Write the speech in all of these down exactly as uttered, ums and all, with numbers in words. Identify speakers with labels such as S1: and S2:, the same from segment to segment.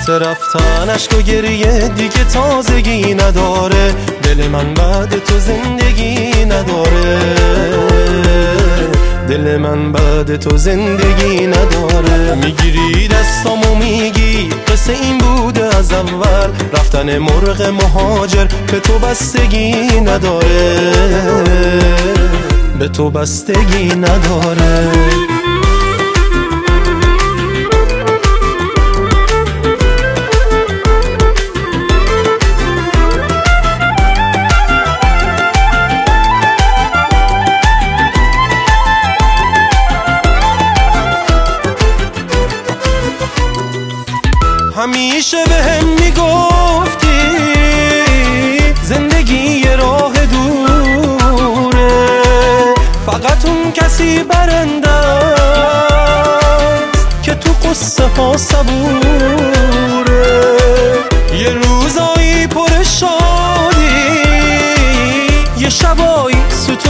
S1: وقت رفتن عشق و گریه دیگه تازگی نداره. دل من بعد تو زندگی نداره. دل من بعد تو زندگی نداره. میگیری دستامو میگی قصه این بوده از اول. رفتن مرغ مهاجر به تو بستگی نداره. به تو بستگی نداره. همیشه به هم میگفتی زندگی یه راه دوره، فقط اون کسی برنده است که تو قصه ها صبوره. یه روزایی پر شادی، یه شبایی سوت و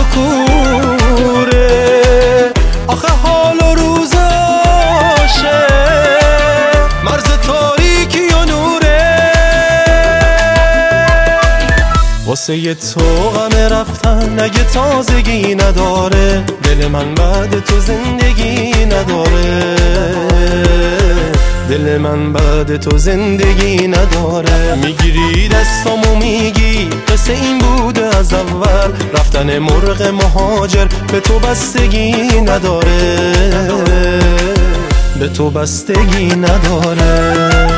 S1: کوره. آخه حال و روزاشه مرز تاریکی و نوره. واسه یه تو غم رفتن اگه تازگی نداره. دل من بعد تو زندگی نداره. دل من بعد تو زندگی نداره. میگیری دستامو میگی قصه این بوده از اول. رفتن مرغ مهاجر به تو بستگی نداره. به تو بستگی نداره.